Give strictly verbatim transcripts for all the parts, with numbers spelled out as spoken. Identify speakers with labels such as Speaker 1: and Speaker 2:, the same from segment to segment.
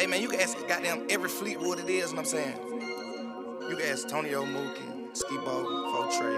Speaker 1: Hey man, you can ask goddamn every Fleetwood it is, you know what I'm saying? You can ask Tonio Mookie, Ski-Bo, Fortray,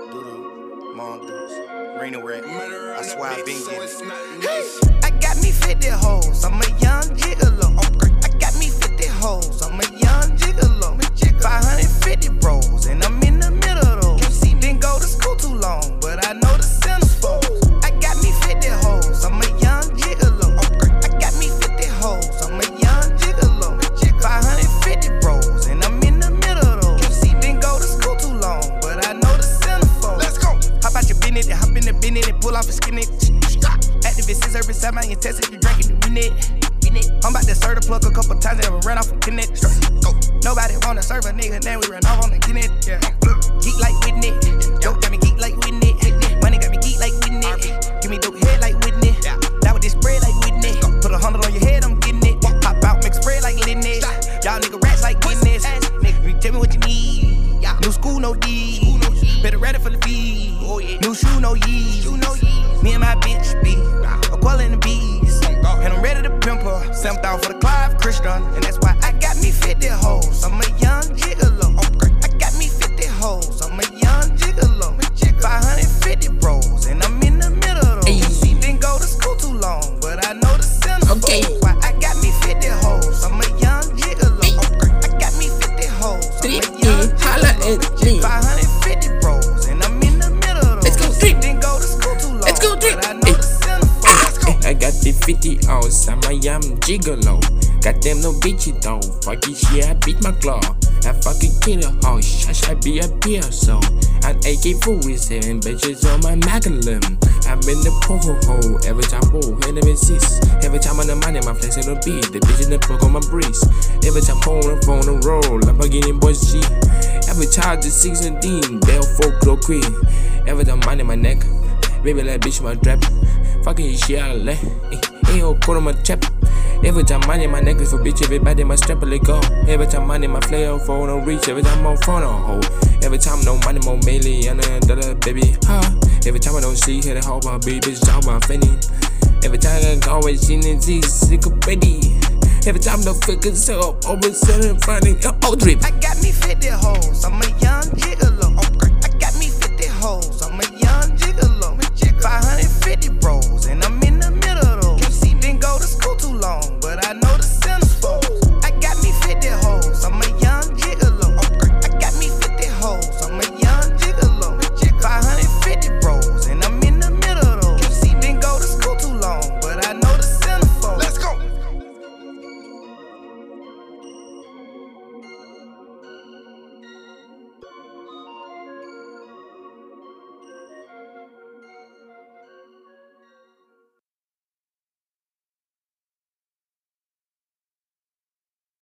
Speaker 1: Doodoo, Mondoos, Reno Rat. I swear I been getting it. I got me fifty hoes, I'm a young gigolo. I got me fifty hoes, I'm a young gigolo. five hundred fifty bros, and I'm in the middle of those. Didn't go to school too long, but I know the centerfolds. I got me fifty hoes, I'm a young gigolo. I got me fifty hoes, I'm a young gigolo. five hundred fifty bros, and I'm in the middle of those. Didn't go to school too long, but I know the centerfolds. Let's go. Hop out your business, hop in the business, and pull off a skin it. Activist is every time I ain't tested, you drinking the rennet. I'm about to serve the plug a couple times and ran off a connect. Nobody wanna serve a nigga, then we ran off on the connect. Yeah. Geek like Whitney, dope got me geek like Whitney. Money got me geek like Whitney. Give me dope head like Whitney. That with this spread like Whitney. Put a hundred on your head, I'm getting it. Pop out, make spread like Lindy. Y'all nigga rats like witness. Nigga, tell me what you need. New school, no D. Better ready for the feed. New shoe, no Yeez. Me and my bitch be a quality in the bees. And I'm ready to pimp her. Seven down for the Clive Christian. And that's why I got me fifty hoes. I'm a young gigolo. I got me fifty hoes. I'm a young gigolo. five hundred fifty bros. And I'm in the middle of those. Didn't go to school too long, but I know the center. Okay. Why I got me fifty hoes. I'm a young gigolo. I got me fifty hoes. I'm a young gigolo. five hundred fifty bros. And I'm in the middle of those. Didn't go to school too long. Let's go, but I know the center.
Speaker 2: I got the fifty ounce, I'm a young gigolo. Goddamn no bitchy though, fucking shit, I beat my claw. I fucking kill a house, I should be a beer so. I'm A K forty-seven bitches on my Magnum. I'm in the poho hole, every time whoa, enemy six. Every time on the money, my flex in the beat. The bitch in the book on my breeze. Every time phone the phone the roll, I'm beginning boys G. Every child is sixteen, they'll folklore queen. Every time money my neck, baby like bitch my trap. Fucking shit I let, ain't no code on my chap. Every time money my necklace for bitch, everybody my strap let go. Every time money my flare phone no reach, every time I'm phone on hold. Every time no money more mainly and another baby, huh? Every time I don't see hit a hoe my baby, bitch down my fanny. Every time I always seen it, she's sick of ready. Every time the figures up, over sudden finding oh drip.
Speaker 1: I got me fifty hoes, I'm a young gigolo.